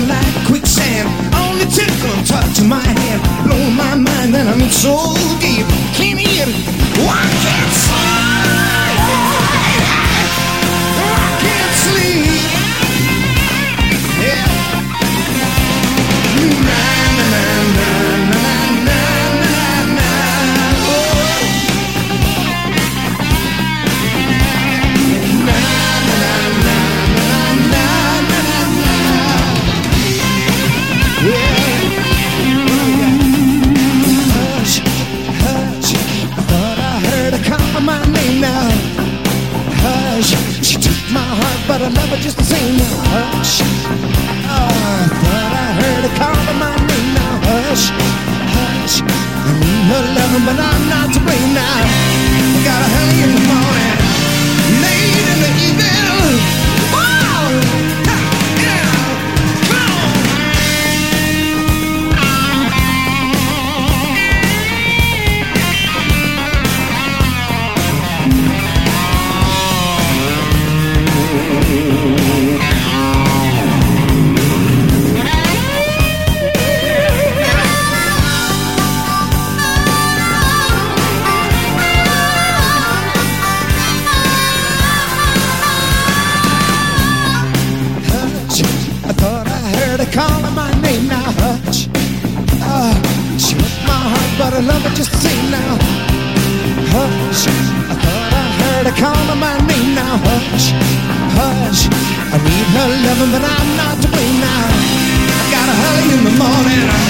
like quicksand. Only tickle and touch of my hand, blow my mind and I'm so deep. Can't hear, I can't sleep. I can't sleep. Yeah. Na na na na na na na na. Oh. Na na na na na na na na. Yeah. Hush, hush. I thought I heard her call my name now. Hush, she took my heart, but I love her just the same now. Hush, I thought I heard her call my name now. Hush, hush, I need her loving, but I'm not to blame now. I got a honey in the morning, late in the evening. Oh, ha, yeah, come on. I thought I heard her calling my name now. Hush, she broke my heart, but I love her just the same now. Hush, I thought I heard her calling my name now. Hush, hush, I need her loving, but I'm not to blame now. I got a hurry in the morning.